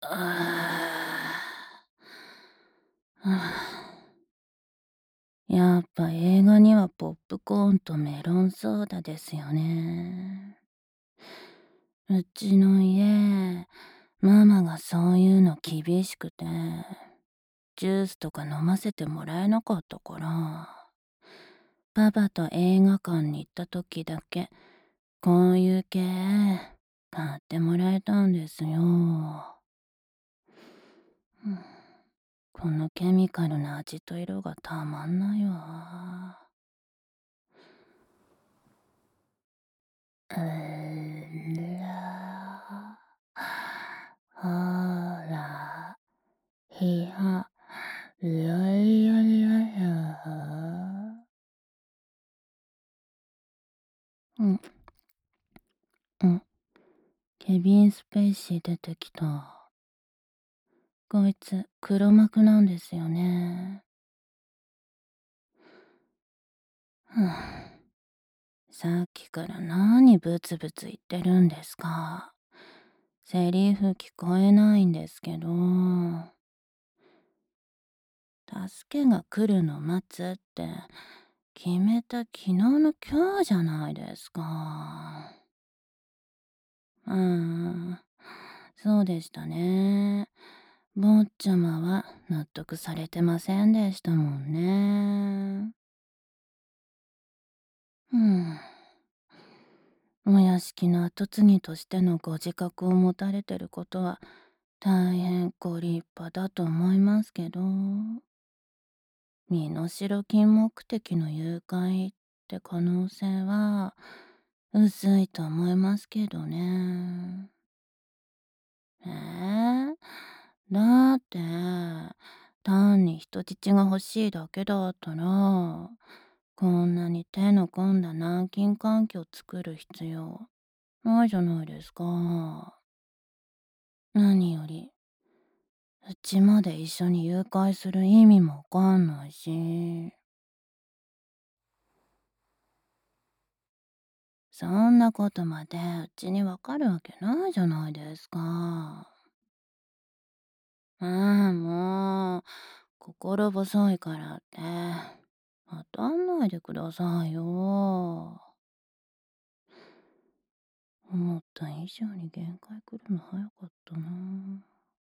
ああ、やっぱ映画にはポップコーンとメロンソーダですよね。うちの家、ママがそういうの厳しくて、ジュースとか飲ませてもらえなかったから、パパと映画館に行った時だけ、こういう系、買ってもらえたんですよ。うん、このケミカルな味と色がたまんないわ。ら、ほら、ひや、いやいやいやいや。うん、うん。ケビン・スペイシー出てきた。こいつ、黒幕なんですよね。ふん、さっきから何ブツブツ言ってるんですか。セリフ聞こえないんですけど。助けが来るの待つって決めた昨日の今日じゃないですか。そうでしたね。坊ちゃまは納得されてませんでしたもんね。うん。お屋敷の跡継ぎとしてのご自覚を持たれてることは大変ご立派だと思いますけど、身代金目的の誘拐って可能性は薄いと思いますけどね。ええ、だって、単に人質が欲しいだけだったら、こんなに手の込んだ軟禁環境作る必要ないじゃないですか。何より、うちまで一緒に誘拐する意味もわかんないし。そんなことまでうちにわかるわけないじゃないですか。もう、心細いからって、当たんないでくださいよ。思った以上に限界来るの早かったな。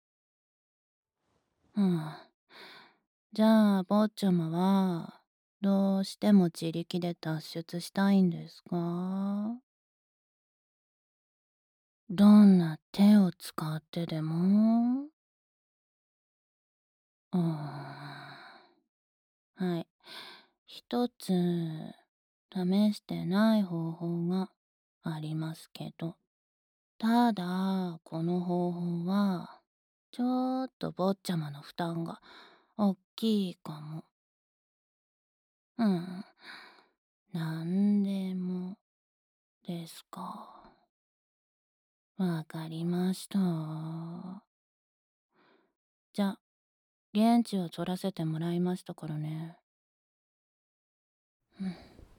うん。じゃあ、坊ちゃまは、どうしても自力で脱出したいんですか？どんな手を使ってでも？うーん。はい。一つ、試してない方法がありますけど、ただ、この方法は、ちょっと坊ちゃまの負担が大きいかも。うん。なんでもですか。わかりました。じゃあ、現地を取らせてもらいましたからね。うん。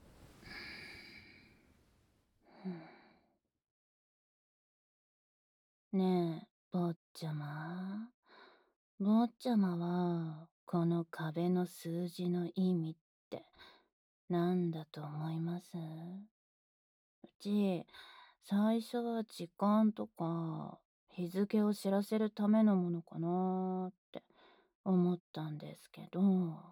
ねえ、坊ちゃま。坊ちゃまは、この壁の数字の意味って何だと思います？うち、最初は時間とか日付を知らせるためのものかなーって思ったんですけど、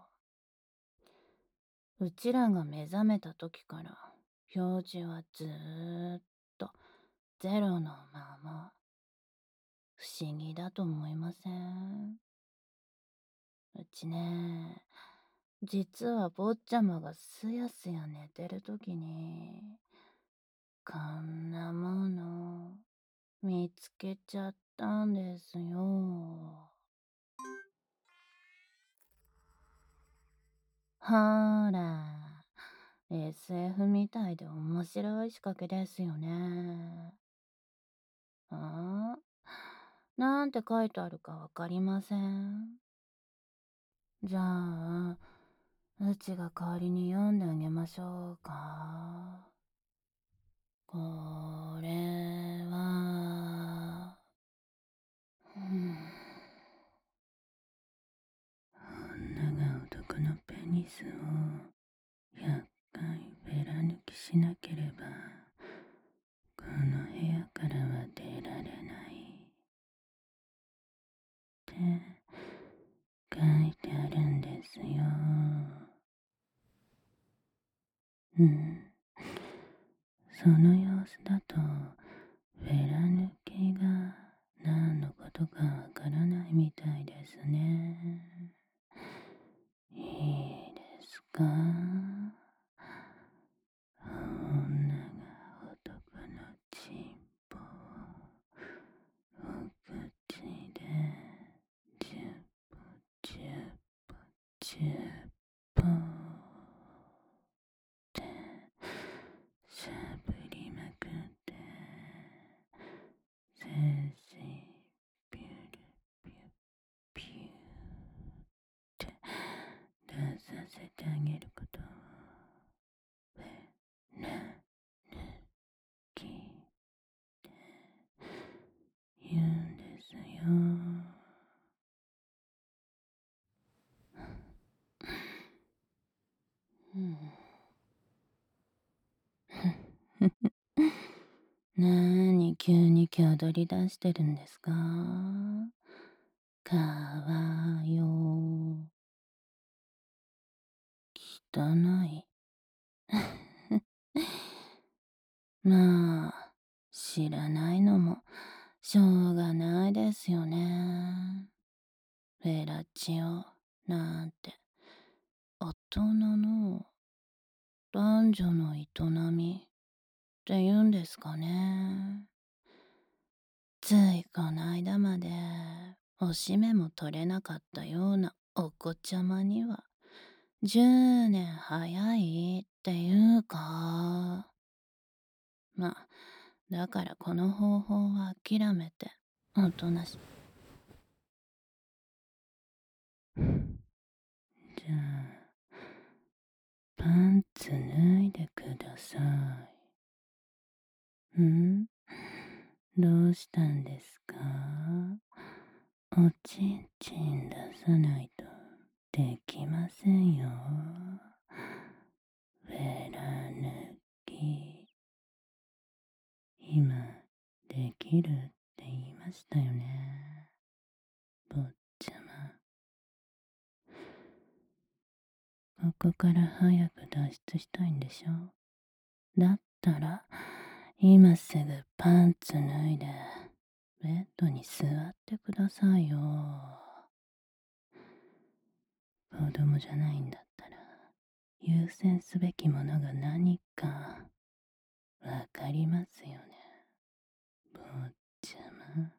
うちらが目覚めた時から表示はずーっとゼロのまま。不思議だと思いません？うちね、実は坊ちゃまがすやすや寝てる時に、こんなもの見つけちゃったんですよ。ほーら、SF みたいで面白い仕掛けですよね。あなんて書いてあるかわかりません？じゃあ、うちが代わりに読んであげましょうか。これは、うんしなければこの部屋からは出られないって書いてあるんですよ。うん。その様子だとフェラ抜きが何のことかわからないみたいですね。いいですか？女が男のチンポをお口でジュッポジュッポジュッポってしゃぶりまくって精子ピュルピュピュって出させてあげることをフェラ抜きって言うんですよ。うん。なーに急に気踊り出してるんですか？かわよ。汚い。まあ、知らないのもしょうがないですよね。フェラチオなんて大人の男女の営みって言うんですかね。ついこないだまでおしめも取れなかったようなお子ちゃまには10年早いっていうか。まあ、だからこの方法は諦めておとなし。じゃあ、パンツ脱いでください。どうしたんですか？おちんちん出さないとできませんよ。フェラ抜き。今、できるって言いましたよね。坊ちゃま。ここから早く脱出したいんでしょ？だったら、今すぐパンツ脱いで、ベッドに座ってくださいよ。子供じゃないんだったら、優先すべきものが何か、わかりますよね。坊ちゃま。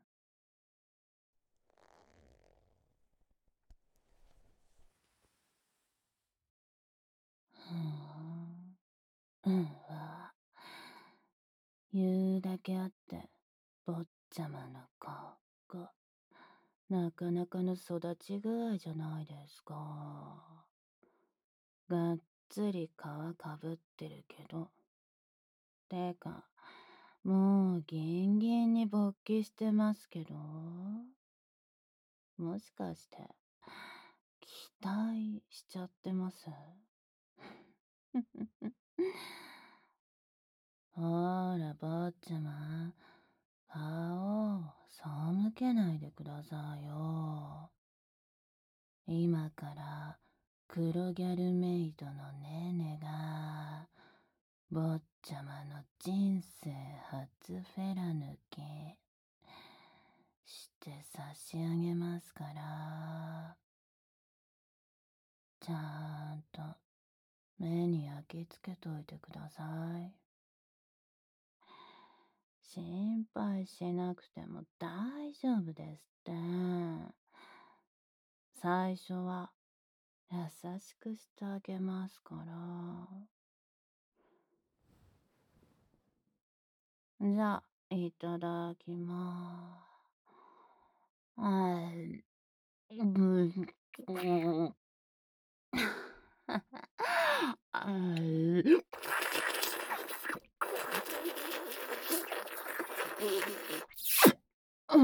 うんわ。言うだけあって、坊ちゃまの顔が、なかなかの育ち具合じゃないですか。がっつり皮かぶってるけど。てか、もうギンギンに勃起してますけど。もしかして、期待しちゃってます？ほら、坊ちゃま。顔を背けないでくださいよ。今から黒ギャルメイドのねねが坊ちゃまの人生初フェラ抜きして差し上げますから、ちゃんと目に焼き付けといてください。心配しなくても大丈夫ですって。最初は優しくしてあげますから。じゃあ、いただきます。ぶうん。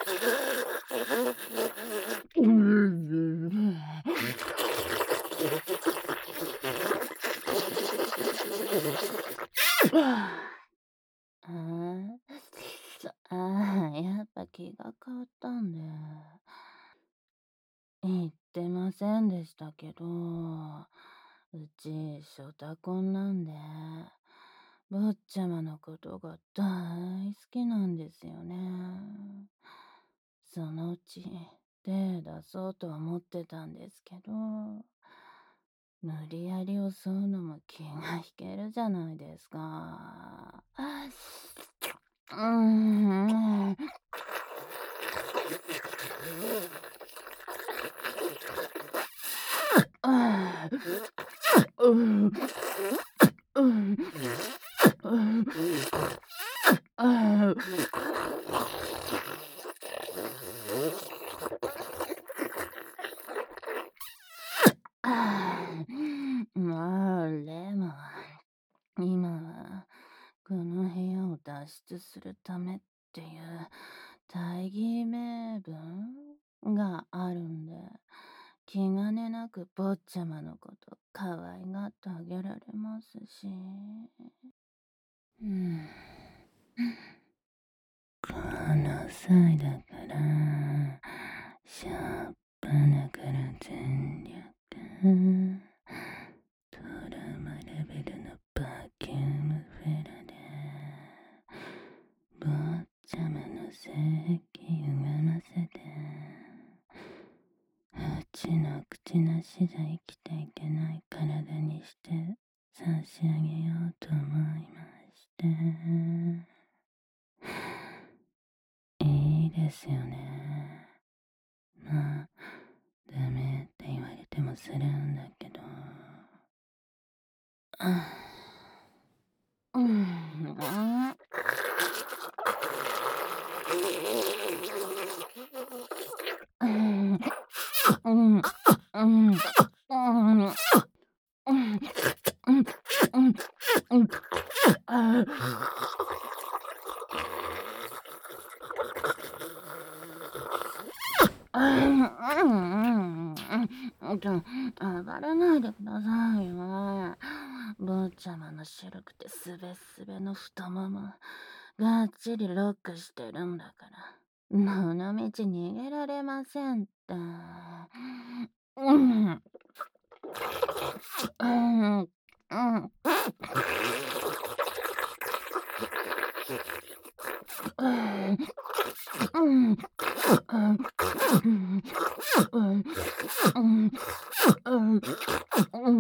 あやっぱ気が変わったんで。言ってませんでしたけど、うち、ショタコンなんで、坊ちゃまのことが大好きなんですよね。そのうち手出そうとは思ってたんですけど、無理やり襲うのも気が引けるじゃないですか。うーん。あうん、うん、うん、あまあ、でも、今は、この部屋を脱出するためっていう大義名分があるんで、気兼ねなく坊ちゃまのこと可愛がってあげられますし。うん。この際だから、しょっぱなから全力。トラウマレベルのバキュームフェラで、坊ちゃまの性癖歪ませて、うちの口なしじゃ生きていけない体にして差し上げようと思いまして。いいですよね。まあ、ダメって言われてもするんだけど。うん。うん。うん。うん。うん。うん。うん。うん。うん。ああ、暴れないでくださいよ。坊ちゃまの白くてすべすべの太もも、がっちりロックしてるんだから。どのみち逃げられませんって。うん。うん。うん。うん。うん。うん。うん。うん。うん。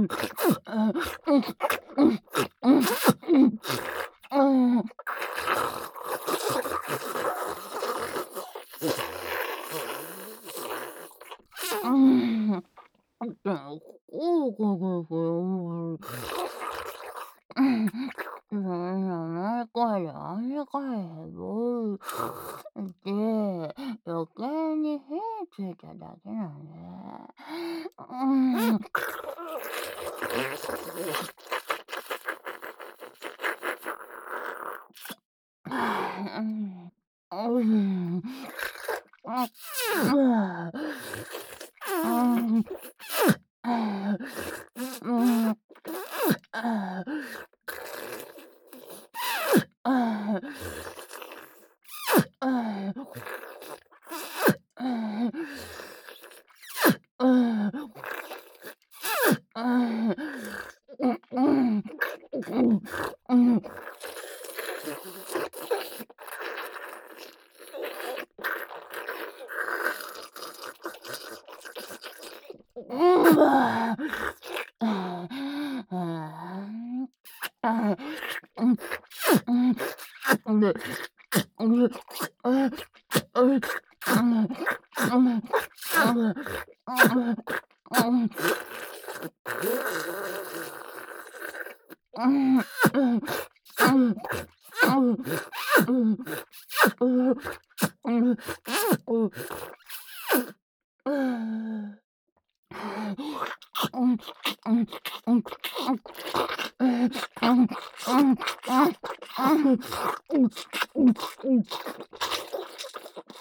毎回あれかいよ。で、余計に火ついただけなんで。うん。うん。うん。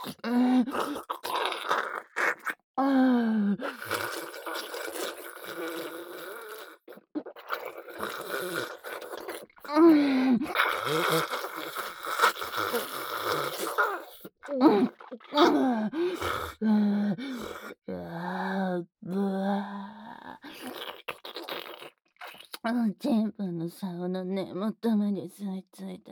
うん。ああ。うん。うん。うん。うわ、ぶわ。チンポの竿の根元まで吸い付いた。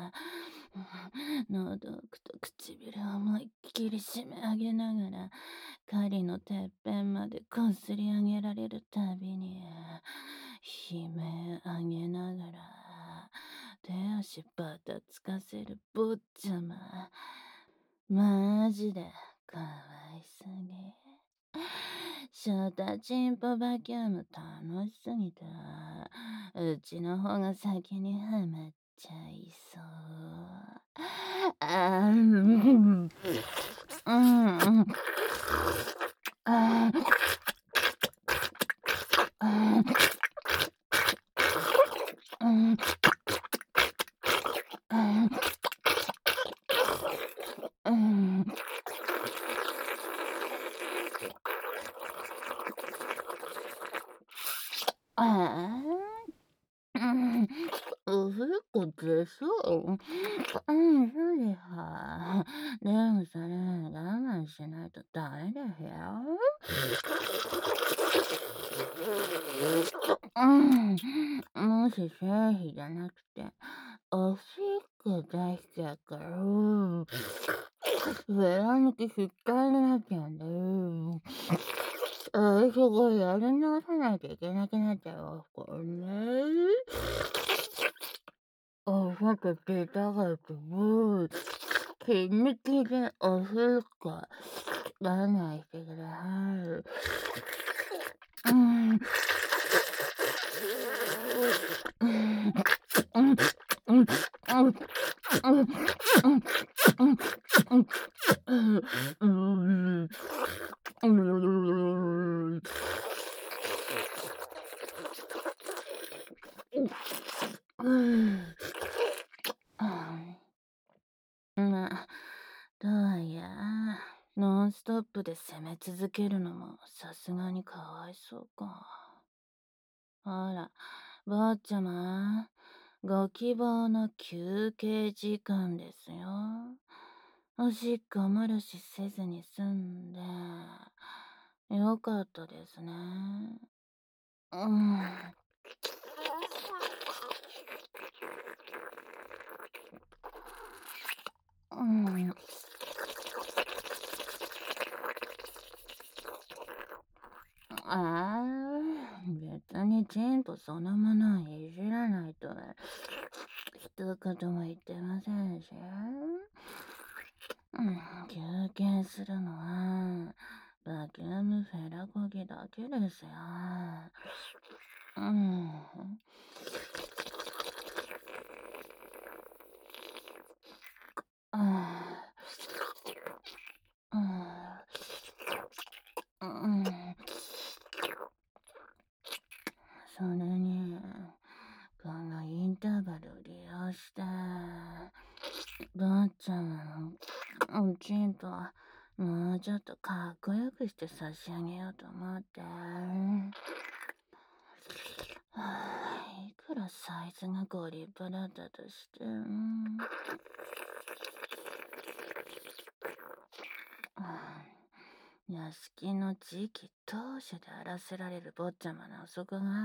喉奥と唇を思いっきり締め上げながら、狩りのてっぺんまでこすり上げられるたびに、悲鳴上げながら、手足ばたつかせる坊ちゃま。マジでかわいすぎ。ショータチンポバキューム楽しすぎて、うちの方が先にはまっちゃいそう。あー、うん、うん、あー、あー、うん、あー、うん、あー、うん、おふっこ出そう。うん、そうですか。でもそれ、我慢しないとダメですよ。うん。もし生理じゃなくて、おしっこ出しちゃうから、ベラ抜きしっかりになっちゃうんだよ。そこやり直さないといけなくなっちゃうからね。ちょっと出たかったもう、気抜きでおしっこ出ないしてください。うん。うん。うん。うん。うん。うん。うん。うん。うん。うん。うん。まあ、とはいえ、ノンストップで攻め続けるのもさすがにかわいそうか。ほら、坊ちゃま、ご希望の休憩時間ですよ。おしっこ漏らしせずに済んで、よかったですね。うん。うん。ああ、別にチンポそのものをいじらないとは一言も言ってませんし。うん、休憩するのは、バキュームフェラコギだけですよ。うん。ああ、うん。それに、このインターバルを利用して、ばあちゃんのおちんともうちょっとかっこよくして差し上げようと思って。いくらサイズがご立派だったとして、屋敷の次期当主であらせられる坊ちゃまのそこが、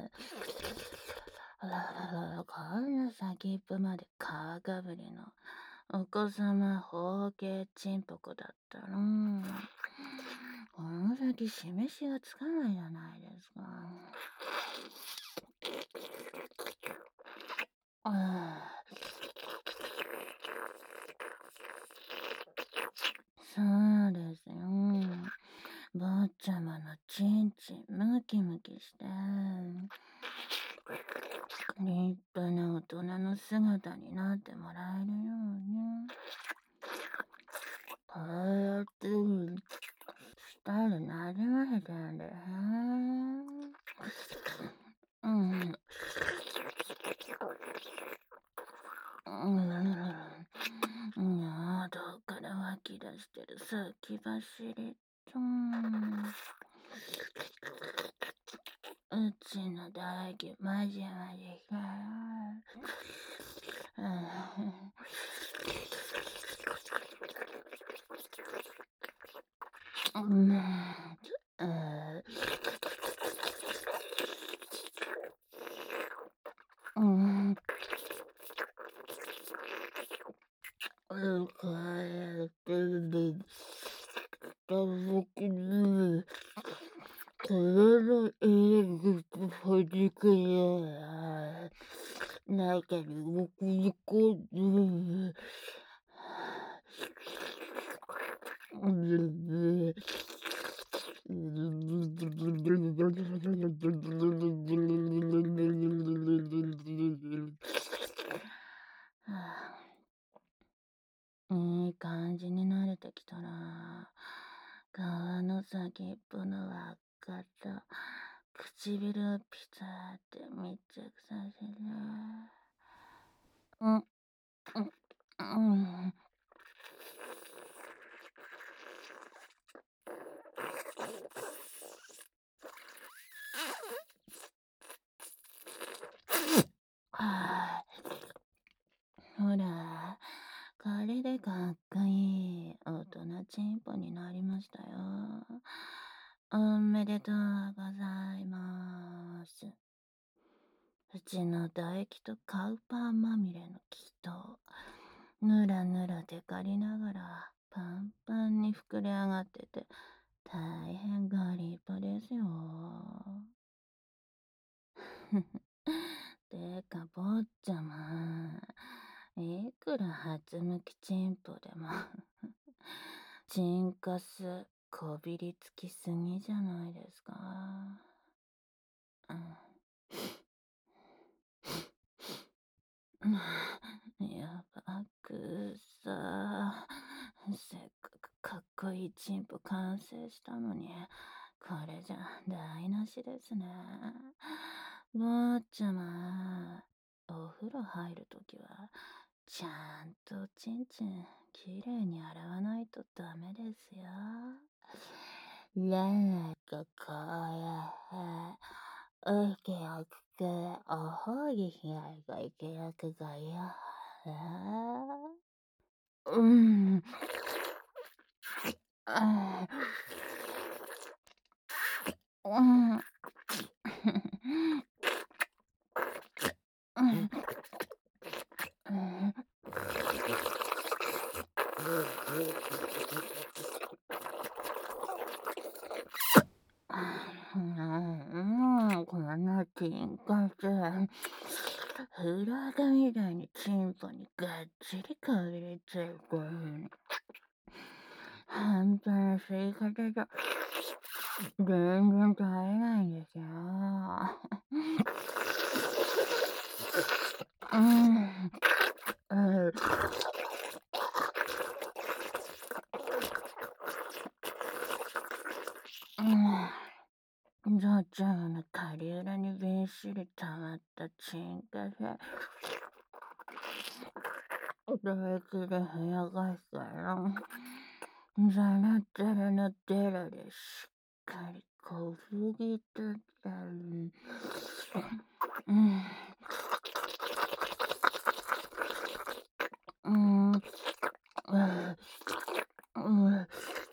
こんな先っぽまで皮かぶりのお子様包茎チンポコだったら、この先示しがつかないじゃないですか。ああ、そうですよ。坊ちゃまのちんちんムキムキして、立派な大人の姿になってもらえるように、こうやってスタイルなじませてるんだよね。うん。うん。いや、どっかしてる先走りと、うちの唾液マジマジかうん、うん、帰ってる。僕に、体の入り口ほじくような、中に送り込んで、いい感じに慣れてきたな。皮の先っぽの輪っかと唇をピタって密着させる。うん、うん、うん。はあ、ほら、これでかっこいい大人チンポになりましたよ。おめでとうございます。うちの唾液とカウパーまみれの気と、ぬらぬらテカりながらパンパンに膨れ上がってて、大変ご立派ですよ。てか、坊ちゃま、いくら初向きチンポでもチンカスこびりつきすぎじゃないですか。うん。やばくさ。せっかくかっこいいチンポ完成したのに、これじゃ台無しですね。坊ちゃま、お風呂入るときは、ちゃんとちんちんきれいに洗わないとダメですよ。なんかこれ、大きくおほぎしないといけなくがよ。うん。あうん。うん。うん。このチンカス、フラガみたいにチンポにがっちりかぶれちゃうから、半端な吸い方じゃ全然足りないんですよ。うん。ジョーちゃんのカリウラにびっしり溜まったチンカス、唾液でふやかしたら、ザラザラのデラでしっかりこすり取ったり、うん、うん、うん、うん、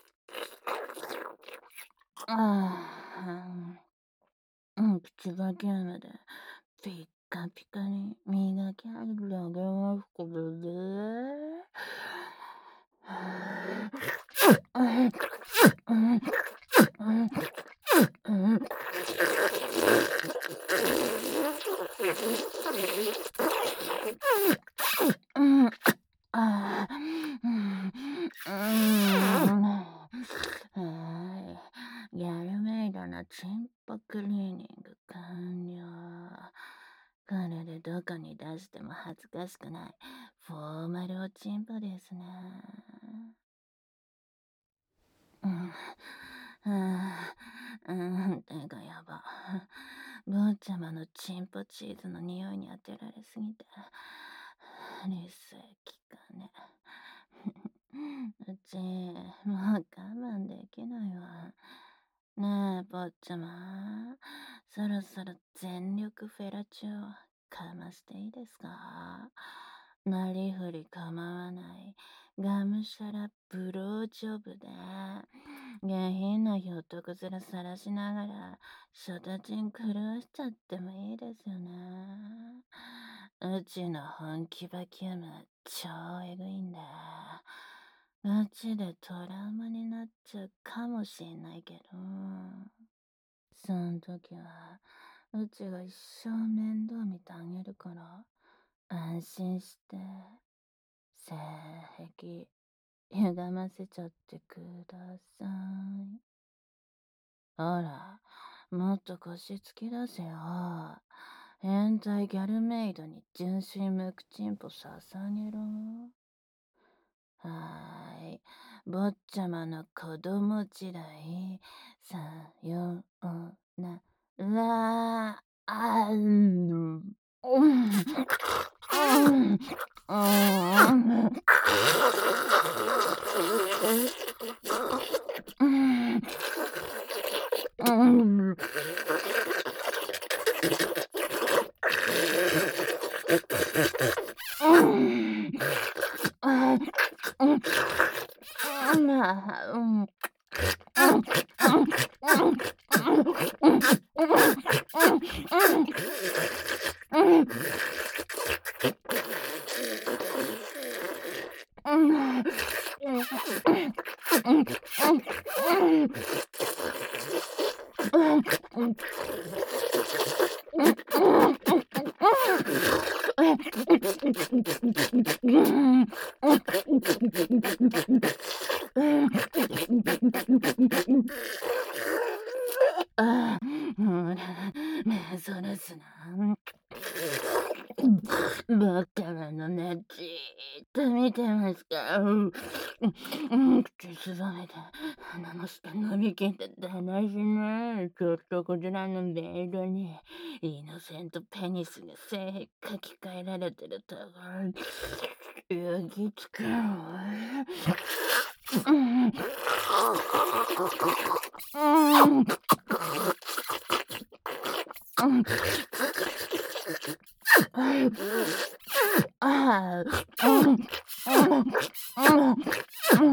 ああ、口がゲームでピッカピカに磨き上げてあげますけどね。うん、ああ、うん、はい。ギャルメイドのチンポクリーニング完了。これでどこに出しても恥ずかしくないフォーマルおチンポですね。うん、てかやば。坊ちゃまのチンポチーズの匂いに当てられすぎて、理性きかね。 うち、もう我慢できないわ。ねえ、坊ちゃま。そろそろ全力フェラチオかましていいですか？なりふり構わない。がむしゃらブロージョブで、下品なひょっとこずらさらしながら、初太ち狂わしちゃってもいいですよね。うちの本気バキューム超エグいんだ。うちでトラウマになっちゃうかもしんないけど、そん時は、うちが一生面倒見てあげるから、安心して、性癖、歪ませちゃってください。ほら、もっと腰突き出せよ。変態ギャルメイドに純粋無垢チンポ捧げろ。はーい。坊ちゃまの子供時代、さようなら、あん、うん、うん、うん、うん、うん、うん、あ、うん、うん、あ、うん、うん、うん、あ、ほら、目そらすな。バカなのね、じーっと見てますから。口すぼめて、鼻の下伸びきって話ね。ちょっとこちらのメイドに、イノセントペニスが性癖書き換えられてるところ、焼きつけろ。うん、うん、うん、ああ、うん、うん、うん、うん、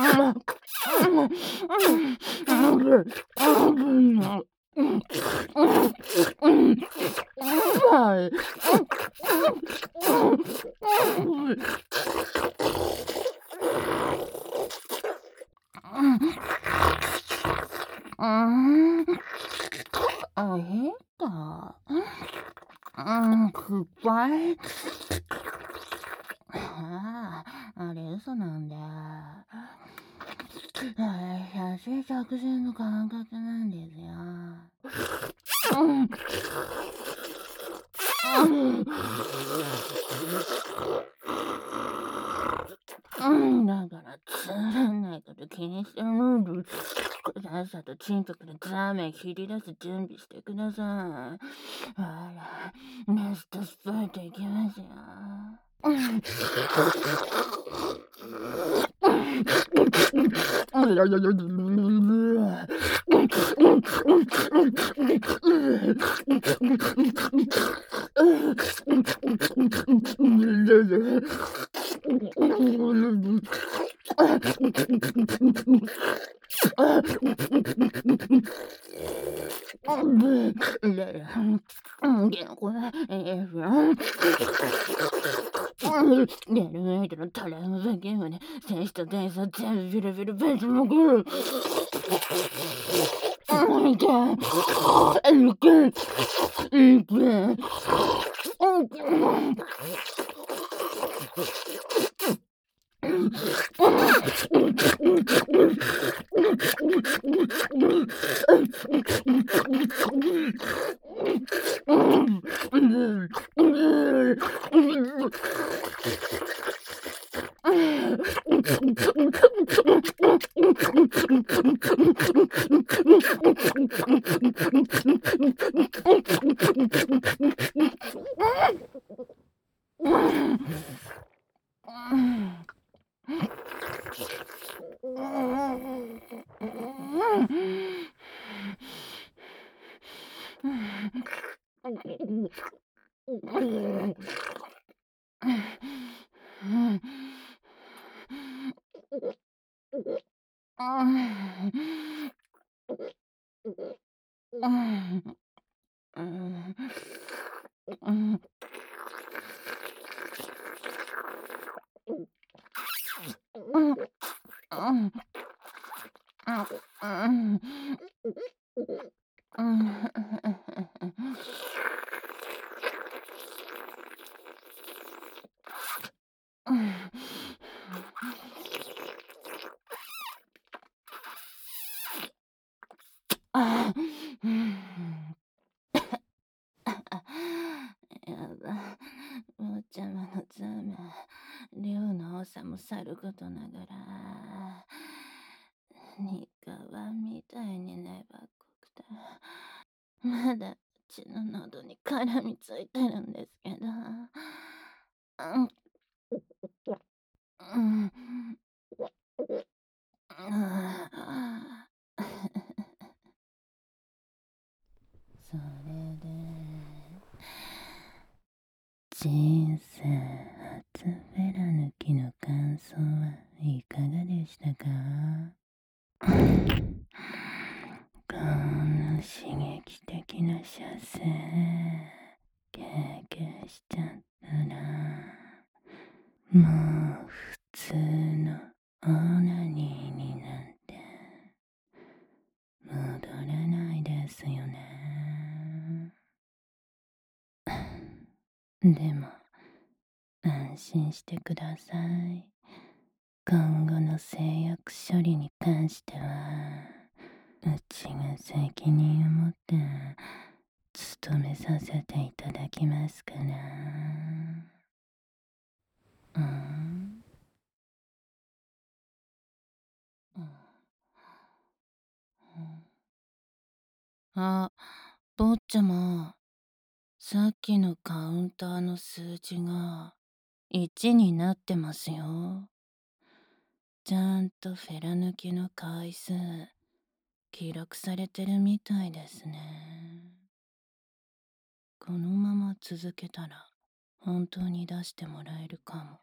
あ、変か。失敗。ああ、あれ嘘なんだ。写真作戦の感覚なんですよ。うん、だからつまんないこと気にしてるんです。さっさとチンポからザーメン切り出す準備してください。ほら、ネストスパート行きますよ。ゲルメイトのトラウマゲームで選手と電車全部ビルビルベンチも来る。いけいけいけやば、坊ちゃまのザーメン、量の多さもさることながら、肉はみたいに粘っこくて、まだうちの喉に絡みついてるんですけど。うん、うん、それで、人生初フェラ抜きの感想はいかがでしたか？こんな刺激的な射精経験しちゃったら、もう普通のオナニーになんて戻れないですよね。でも安心してください。今後の製薬処理に関しては、うちが責任を持って務めさせていただきますから。うん、うん、あ、坊ちゃま、さっきのカウンターの数字が1になってますよ。ちゃんとフェラ抜きの回数記録されてるみたいですね。このまま続けたら本当に出してもらえるかも。って、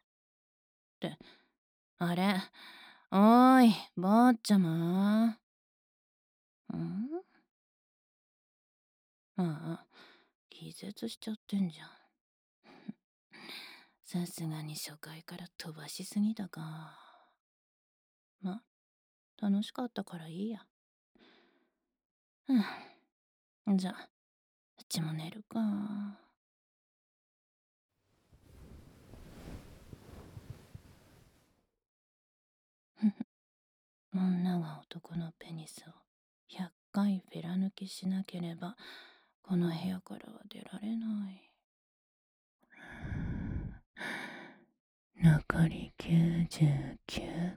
あれ、おーい、坊ちゃま。ああ、気絶しちゃってんじゃん。さすがに初回から飛ばしすぎたか。ま、楽しかったからいいや。じゃあ、うちも寝るか。女が男のペニスを100回フェラ抜きしなければ、この部屋からは出られない。残り99